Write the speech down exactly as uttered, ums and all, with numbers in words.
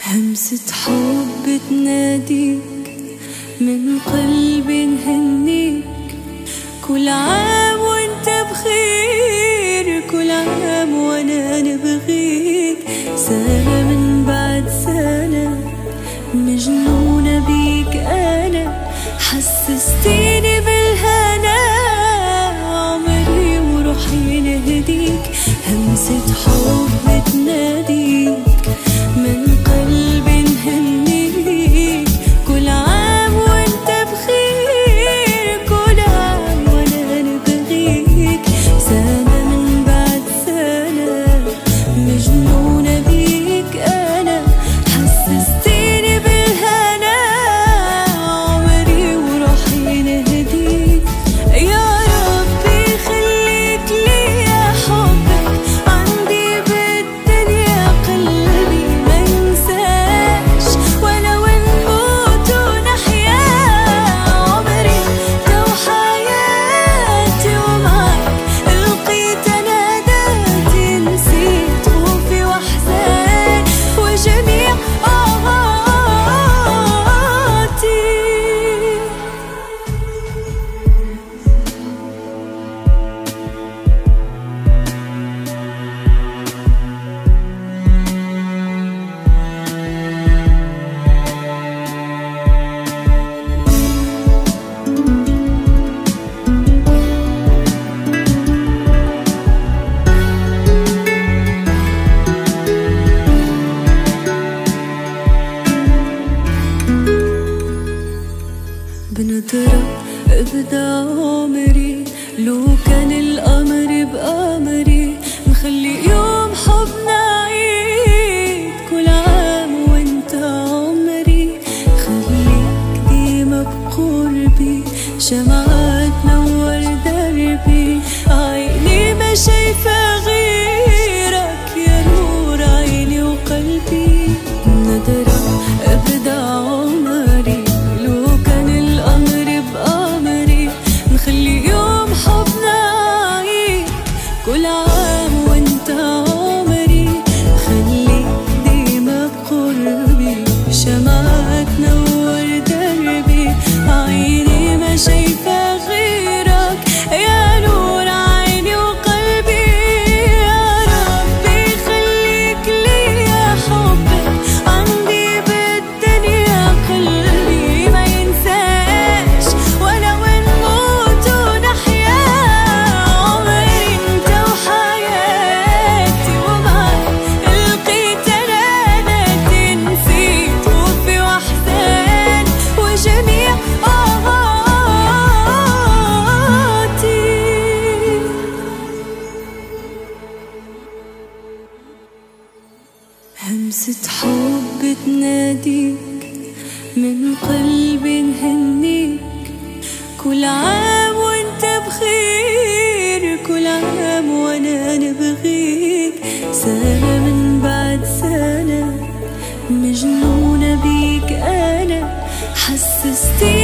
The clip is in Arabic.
همسة حب تناديك من قلبي نهنيك، كل عام وانت بخير، كل عام وانا نبغيك. سنة من بعد سنة مجنونة بيك أنا، حسستيني بالهنا، عمري وروحي نهديك. همسة حب تناديك من قلبي نهنيك، كل عام وانت بخير، كل عام وانا نبغيك. سنة من بعد سنة مجنونة بيك أنا، حسستيني بالهنا، عمري وروحي نهديك. يا ربي خليك لي يا حبك عندي بالدنيا، قلبي ما ينساش ولو نموت ونحيا. عمري لو حياتي ومعك لقيت انا ذاتي، نسيت خوفي واحزان وجميع آهاتي. بنظرة ابدا عمري، لو كان القمر بقمري، نخلي يوم حبنا عيد، كل عام وانت عمري. خليك ديما بقربي، شمعة تنور دربي، عيني ما شايفة غيرك يا نور عيني وقلبي. بنظرة ابدا عمري، لو كان القمر بقمري، نخلي يوم حبنا عيد، كل عام وانت عمري. خليك ديما بقربي، شمعة تنور دربي، عيني ما شايفة غيرك يا نور عيني وقلبي. يا ربي خليك لي يا حبك عندي بالدنيا، قلبي ما ينساش ولو نموت ونحيا. عمري انت وحياتي ومعك لقيت انا ذاتي، نسيت خوفي واحزان وجميع آهاتي. همسة حب تناديك من قلبي نهنيك، كل عام وانت بخير، كل عام وانا نبغيك. سنة من بعد سنة مجنونة بيك أنا، حسستيني